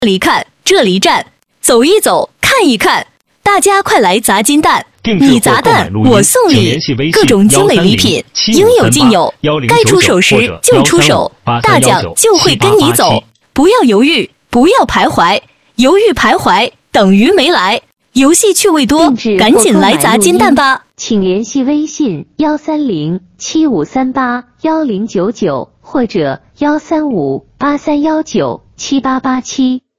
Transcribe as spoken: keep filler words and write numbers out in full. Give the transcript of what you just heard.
这里看，这里站，走一走，看一看，大家快来砸金蛋！你砸蛋，我送礼，各种精美礼品应有尽有，该出手时就出手，大奖就会跟你走，不要犹豫，不要徘徊，犹豫徘徊等于没来。游戏趣味多，赶紧来砸金蛋吧！ 请联系微信幺三零七五三八幺零九九或者幺三五八三幺九七八八七。